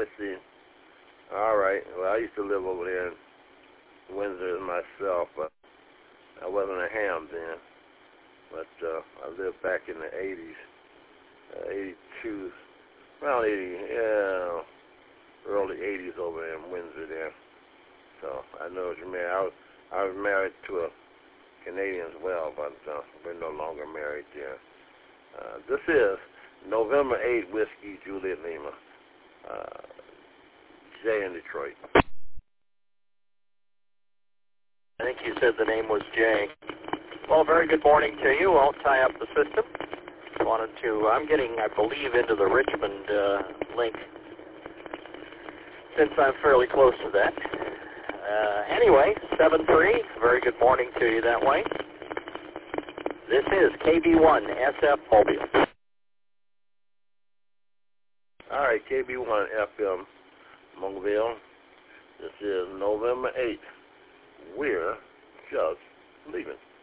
see. All right. Well, I used to live over there in Windsor myself, but I wasn't a ham then. But I lived back in the 80s, 82, around 80, yeah, early 80s over there in Windsor there. So I know what you mean. I was married to a Canadian as well, but we're no longer married there. This is November 8 Whiskey Juliet Lima, Jay in Detroit. I think you said the name was Jay. Well, very good morning to you. I'll tie up the system. I'm getting, I believe, into the Richmond link since I'm fairly close to that. Anyway, 7-3, very good morning to you that way. This is KB1 SF Mobile. All right, KB1 FM Mobile. This is November 8th. We're just leaving.